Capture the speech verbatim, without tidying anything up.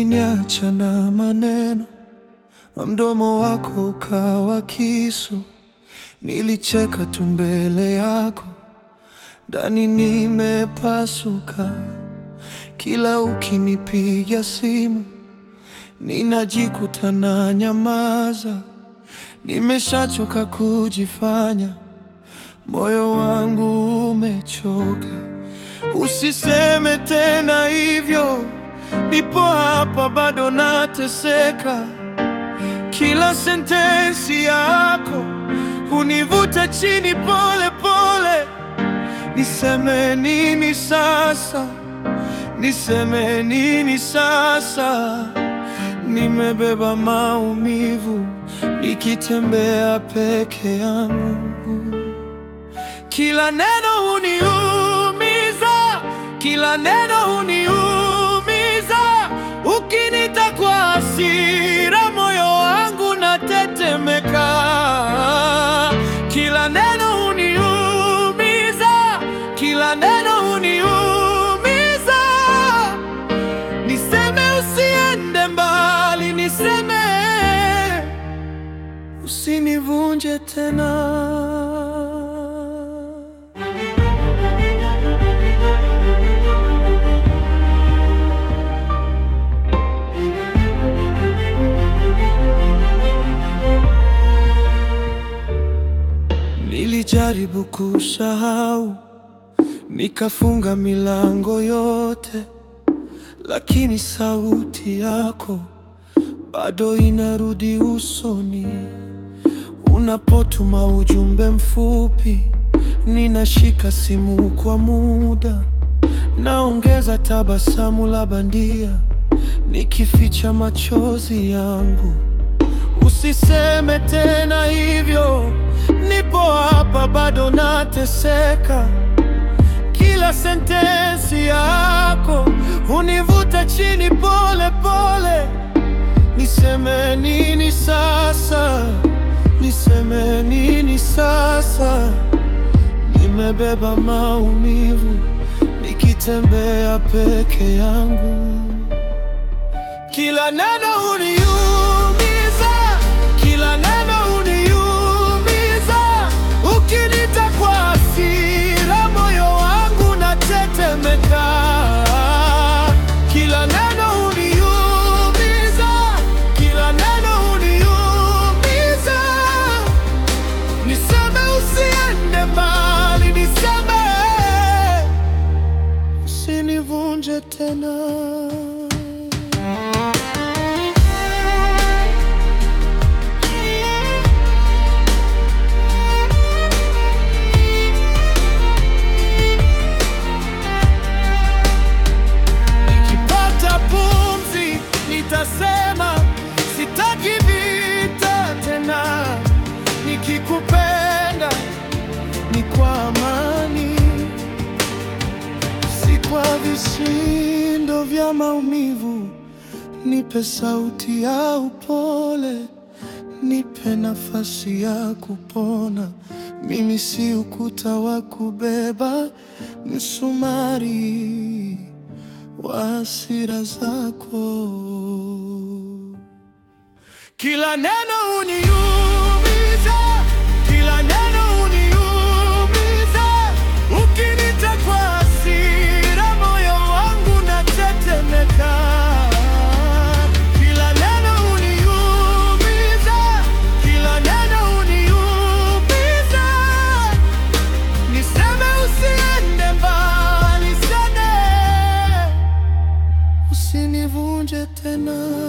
uliniacha na maneno, mdomo wako ukawa kisu. Nilicheka tu mbele yako, ndani nimepasuka. Kila ukinipiga simu, ninajikuta na nyamaza. Nimeshachoka kujifanya, moyo wangu umechoka. Usiseme tena hivyo, nipo hapa bado nateseka. Kila sentensi yako hunivuta chini pole pole. Niseme nini sasa? Niseme nini sasa? Nimebeba maumivu, nikitembea peke yangu. Kila neno huniumiza, kila neno huniumiza. Ukinita kwa hasira, moyo wangu natetemeka. Kila neno huniumiza, kila neno huniumiza. Niseme usiende mbali, niseme usinivunje tena. Nilijaribu kusahau, nikafunga milango yote, lakini sauti yako bado inarudi usoni. Unapotuma ujumbe mfupi, ninashika simu kwa muda, naongeza tabasamu la bandia, nikificha machozi yangu. Usiseme tena hivyo, nipo hapa bado nateseka. Kila sentensi yako hunivuta chini pole pole. Niseme nini sasa? Niseme nini sasa? Nimebeba maumivu, nikitembea peke yangu. Kila neno huniumiza, kila neno huniumiza. Ukinita kwa hasira, moyo wangu natetemeka. Kila neno huniumiza, kila neno huniumiza. Niseme usiende mbali, niseme usinivunje tena. Nitasema sitaki vita tena. Nikikupenda ni kwa amani, si kwa vishindo vya maumivu. Nipe sauti ya upole, nipe nafasi ya kupona. Mimi si ukuta wa kubeba msumari wa hasira zako. Kila neno huniumiza, kila neno huniumiza. Ukinita kwa hasira, moyo wangu natetemeka. Kila neno huniumiza, kila neno huniumiza. Niseme usiende mbali, niseme usinivunje tena.